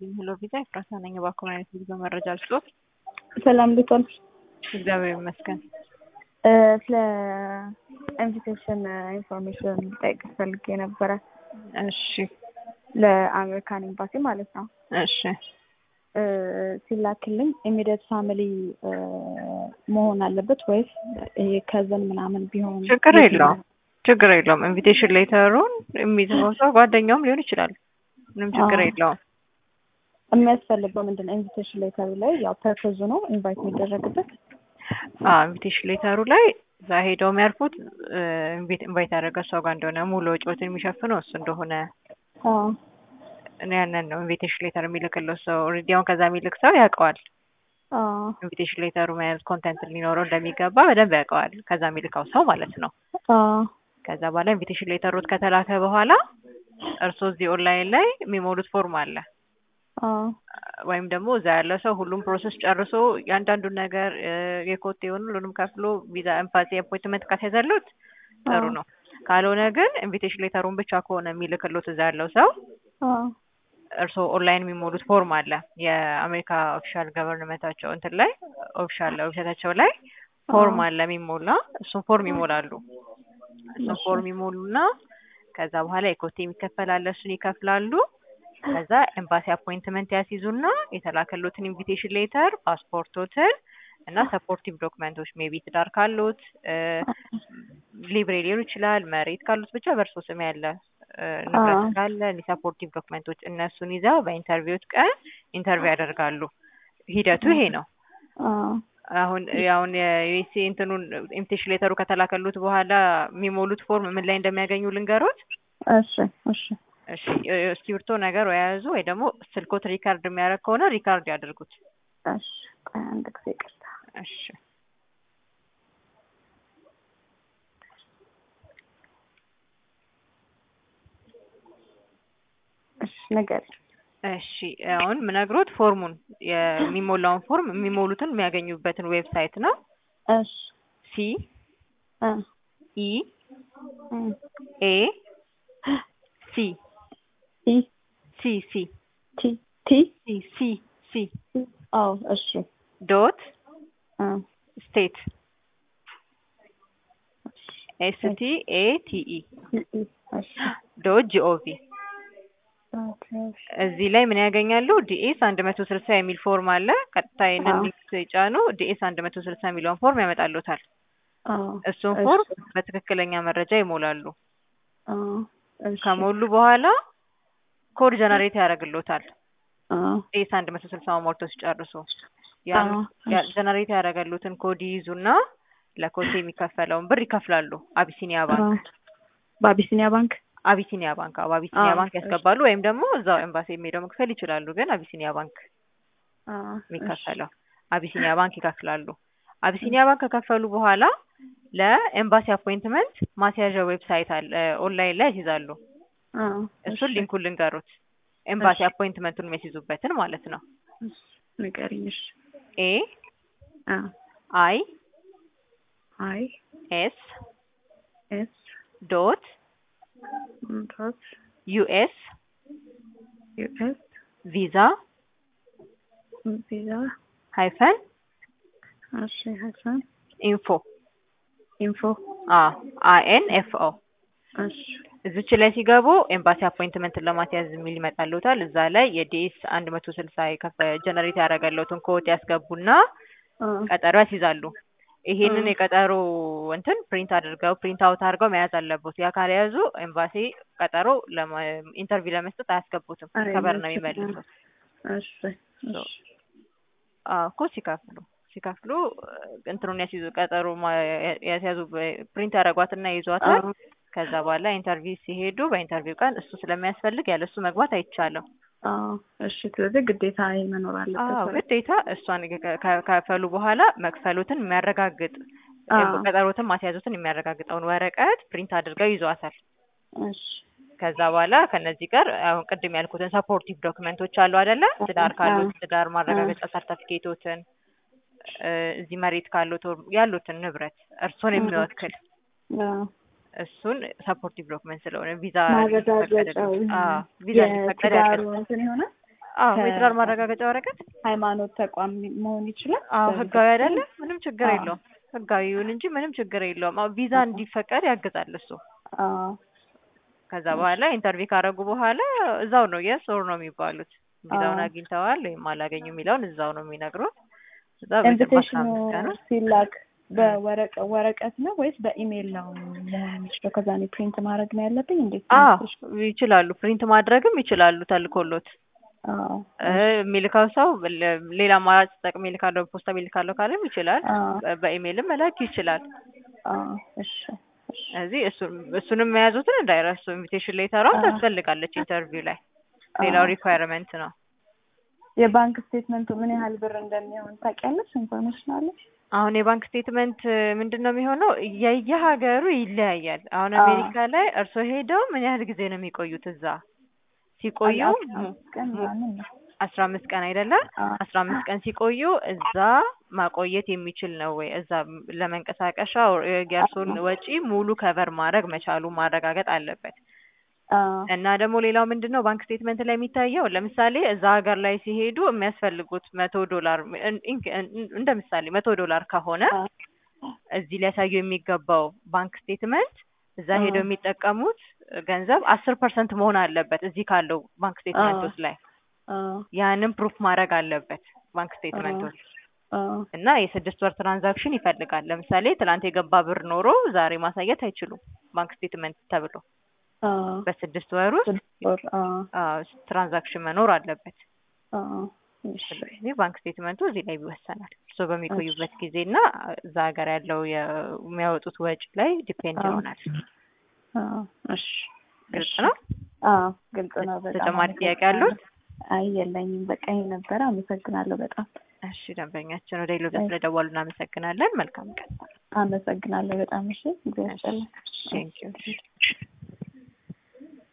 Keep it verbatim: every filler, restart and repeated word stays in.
ሄሎ ቪዛ ኤፍራታ ነኝ። እባክዎ አይነት ቪዛ መረጃ ልስጥዎት? ሰላም ልቷል። እግዚአብሔር ይመስገን። ስለ ኢንቪቴሽን ኢንፎርሜሽን ጠይቅ ፈልጌ ነበረ። እሺ ለአሜሪካን ኤምባሲ ማለት ነው። እሺ ሲላክልኝ ኢሚዲየት ፋሚሊ መሆን አለበት ወይስ ይሄ ከዘን ምናምን ቢሆን? ችግር የለውም ችግር የለውም። ኢንቪቴሽን ሌተሩን የሚጽፈው ሰው ጓደኛውም ሊሆን ይችላል። ምንም ችግር የለውም። የሚያስፈልገው ምንድን ነው? ኢንቪቴሽን ሌተሩ ላይ ያው ፐርፐዙ ነው ኢንቫይት የሚደረግበት። አዎ ኢንቪቴሽን ሌተሩ ላይ እዛ ሄደው የሚያርፉት ኢንቫይት ያደረገ ሰው ጋር እንደሆነ ሙሉ ወጪዎትን የሚሸፍነው እሱ እንደሆነ አዎ እኔ ያንን ነው ኢንቪቴሽን ሌተር የሚልክለው ሰው ኦልሬዲ አሁን ከዛ የሚልክ ሰው ያውቀዋል። አዎ ኢንቪቴሽን ሌተሩ ማለት ኮንቴንት ሊኖረው እንደሚገባ በደንብ ያውቀዋል። ከዛ የሚልካው ሰው ማለት ነው። አዎ ከዛ በኋላ ኢንቪቴሽን ሌተሩት ከተላከ በኋላ እርስዎ እዚህ ኦንላይን ላይ የሚሞሉት ፎርም አለ። አዎ ወይም ደግሞ እዛ ያለ ሰው ሁሉም ፕሮሰስ ጨርሶ ያንዳንዱን ነገር የኮቴውን ሁሉንም ከፍሎ ቪዛ ኤምባሲ አፖይንትመንት ካስያዘሉት ጥሩ ነው። ካልሆነ ግን ኢንቪቴሽን ሌተሩን ብቻ ከሆነ የሚልክሉት እዛ ያለው ሰው አዎ እርስዎ ኦንላይን የሚሞሉት ፎርም አለ። የአሜሪካ ኦፊሻል ገቨርንመንታቸው እንትን ላይ ኦፊሻል ዌብሳይታቸው ላይ ፎርም አለ የሚሞላ። እሱን ፎርም ይሞላሉ። እሱን ፎርም ይሞሉና ከዛ በኋላ የኮቴ የሚከፈል አለ እሱን ይከፍላሉ። ከዛ ኤምባሲ አፖይንትመንት ያስይዙና የተላከሉትን ኢንቪቴሽን ሌተር፣ ፓስፖርቶትን እና ሰፖርቲቭ ዶክመንቶች ሜቢ ትዳር ካሉት ሊብሬ ሊሆን ይችላል፣ መሬት ካሉት ብቻ በእርሶ ስም ያለ ንብረት ካለ ሰፖርቲቭ ዶክመንቶች እነሱን ይዘው በኢንተርቪው ቀን ኢንተርቪው ያደርጋሉ። ሂደቱ ይሄ ነው። አሁን ያውን የዩኤስኤ እንትኑን ኢንቪቴሽን ሌተሩ ከተላከሉት በኋላ የሚሞሉት ፎርም ምን ላይ እንደሚያገኙ ልንገሮት? እሺ እሺ እሺ እስክሪብቶ ነገር ያዙ ወይ ደግሞ ስልኮት ሪካርድ የሚያደርግ ከሆነ ሪካርድ ያድርጉት። እሺ አንድ ጊዜ ይቅርታ። እሺ እሺ ነገር እሺ አሁን ምነግሮት ፎርሙን የሚሞላውን ፎርም የሚሞሉትን የሚያገኙበትን ዌብሳይት ነው። እሺ ሲ አ ኢ ኤ ሲ ኢ ሲ ሲ ቲ ቲ ሲ ሲ ሲ አዎ እሺ ዶት አ ስቴት ኤስ ቲ ኤ ቲ ኢ እሺ ዶት ጂኦቪ እዚህ ላይ ምን ያገኛሉ? ዲኤስ አንድ መቶ ስልሳ የሚል ፎርም አለ። ቀጥታ ይሄንን ሊንክ ሲጫኑ ዲኤስ አንድ መቶ ስልሳ የሚለውን ፎርም ያመጣሉታል። አዎ እሱን ፎርም በትክክለኛ መረጃ ይሞላሉ። አዎ እሺ ከሞሉ በኋላ ኮድ ጀነሬት ያደርግልዎታል። አዎ ዲኤስ አንድ መቶ ስልሳ ሞልቶ ሲጨርሱ ያን ጀነሬት ያደረገሉትን ኮድ ይይዙና ለኮቴ የሚከፈለውን ብር ይከፍላሉ። አቢሲኒያ ባንክ በአቢሲኒያ ባንክ አቢሲኒያ ባንክ አዎ አቢሲኒያ ባንክ ያስገባሉ። ወይም ደግሞ እዛው ኤምባሲ የሚሄደው መክፈል ይችላሉ። ግን አቢሲኒያ ባንክ አዎ የሚከፈለው አቢሲኒያ ባንክ ይከፍላሉ። አቢሲኒያ ባንክ ከከፈሉ በኋላ ለኤምባሲ አፖይንትመንት ማስያዣ ዌብሳይት አለ ኦንላይን ላይ ያስይዛሉ። አዎ እሱን ሊንኩን ልንገሩት። ኤምባሲ አፖይንትመንቱን የሚያስይዙበትን ማለት ነው። ንገሪኝ። ኤ አ አይ አይ ኤስ ኤስ ዶት ዶት ዩኤስ ዩኤስ ቪዛ ቪዛ ሃይፈን እሺ ሃይፈን ኢንፎ ኢንፎ አ አይ ኤን ኤፍ ኦ እሺ እዚች ላይ ሲገቡ ኤምባሲ አፖይንትመንትን ለማስያዝ የሚል ይመጣልዎታል። እዛ ላይ የዲኤስ አንድ መቶ ስልሳ የከፈ ጀነሬት ያደረገለውትን ኮድ ያስገቡና ቀጠሮ ያስይዛሉ። ይሄንን የቀጠሮ እንትን ፕሪንት አድርገው ፕሪንት አውት አድርገው መያዝ አለበት። ያ ካልያዙ ኤምባሲ ቀጠሮ ኢንተርቪው ለመስጠት አያስገቡትም። ከበር ነው የሚመልሱት። እሺ እሺ አዎ እኮ ሲከፍሉ ሲከፍሉ እንትኑን ያስይዙ ቀጠሮ ያስያዙ ፕሪንት ያደርጓትና ይዟታል። ከዛ በኋላ ኢንተርቪው ሲሄዱ በኢንተርቪው ቀን እሱ ስለሚያስፈልግ ያለ እሱ መግባት አይቻልም። አዎ እሺ ስለዚህ ግዴታ መኖር አለበት። አዎ ግዴታ እሷን ከከፈሉ በኋላ መክፈሉትን የሚያረጋግጥ ቀጠሮትን ማስያዙትን የሚያረጋግጠውን ወረቀት ፕሪንት አድርገው ይዟታል። እሺ ከዛ በኋላ ከነዚህ ጋር አሁን ቅድም ያልኩትን ሰፖርቲቭ ዶክመንቶች አሉ አይደለ? ትዳር ካሉት ትዳር ማረጋገጫ ሰርተፊኬቶችን እዚህ መሬት ካሉት ያሉትን ንብረት እርሶን የሚወክል እሱን ሰፖርቲቭ ዶክመንት ስለሆነ ቪዛ ማረጋገጫው ቪዛ ሊፈቀድ ያለው እንትን ይሆናል። አዎ የትዳር ማረጋገጫ ወረቀት ሃይማኖት ተቋም መሆን ይችላል? አዎ ህጋዊ አይደለ? ምንም ችግር የለውም። ህጋዊ ይሁን እንጂ ምንም ችግር የለውም። አዎ ቪዛ እንዲፈቀድ ያግዛል እሱ። አዎ ከዛ በኋላ ኢንተርቪው ካረጉ በኋላ እዛው ነው የስ ኦር ነው የሚባሉት። ቪዛውን አግኝተዋል ወይም አላገኙ የሚለውን እዛው ነው የሚነግሩት። እዛ ኢንቪቴሽኑ ሲላክ በወረቀ ወረቀት ነው ወይስ በኢሜል ነው መሆን የሚችለው? ከዛ ነው ፕሪንት ማድረግ ነው ያለብኝ እንዴ? አዎ ይችላሉ፣ ፕሪንት ማድረግም ይችላሉ ተልኮሎት። አዎ ሚልካው ሰው ሌላ አማራጭ ተጠቅሜ ልካለው ፖስታ ሚልካለው ካለም ይችላል። በኢሜልም መላክ ይችላል። አዎ እሺ እዚህ እሱ እሱንም መያዙትን እንዳይረሱ። ኢንቪቴሽን ሌተሯ ታስፈልጋለች ኢንተርቪው ላይ። ሌላው ሪኳየርመንት ነው። የባንክ ስቴትመንቱ ምን ያህል ብር እንደሚሆን ታውቂያለሽ? ኢንፎርሜሽን አለ? አሁን የባንክ ስቴትመንት ምንድነው የሚሆነው? የየሀገሩ ይለያያል። አሁን አሜሪካ ላይ እርሶ ሄደው ምን ያህል ጊዜ ነው የሚቆዩት? እዛ ሲቆዩ አስራ አምስት ቀን አይደለም? አስራ አምስት ቀን ሲቆዩ እዛ ማቆየት የሚችል ነው ወይ? እዛ ለመንቀሳቀሻ የእርሶን ወጪ ሙሉ ከቨር ማድረግ መቻሉ ማረጋገጥ አለበት። እና ደግሞ ሌላው ምንድነው ባንክ ስቴትመንት ላይ የሚታየው ለምሳሌ እዛ ሀገር ላይ ሲሄዱ የሚያስፈልጉት መቶ ዶላር እንደ ምሳሌ መቶ ዶላር ከሆነ እዚህ ሊያሳዩ የሚገባው ባንክ ስቴትመንት እዛ ሄደው የሚጠቀሙት ገንዘብ አስር ፐርሰንት መሆን አለበት እዚህ ካለው ባንክ ስቴትመንቶች ላይ። ያንን ፕሩፍ ማድረግ አለበት ባንክ ስቴትመንቶች። እና የስድስት ወር ትራንዛክሽን ይፈልጋል። ለምሳሌ ትላንት የገባ ብር ኖሮ ዛሬ ማሳየት አይችሉም ባንክ ስቴትመንት ተብሎ። በስድስት ወር ውስጥ ትራንዛክሽን መኖር አለበት። ስለዚህ ባንክ ስቴትመንቱ እዚህ ላይ ይወሰናል። እሱ በሚቆዩበት ጊዜና እዛ ሀገር ያለው የሚያወጡት ወጪ ላይ ዲፔንድ ይሆናል። እሺ ግልጽ ነው? አዎ ግልጽ ነው። በጣም ተጨማሪ ጥያቄ አሉት? አይ የለኝም። በቃ ይሄ ነበር። አመሰግናለሁ በጣም። እሺ ደንበኛችን ወደ ሌሎች ስለደወሉ እናመሰግናለን። መልካም ቀን። አመሰግናለሁ በጣም። እሺ እግዚአብሔር ይስጥልኝ። ቴንክ ዩ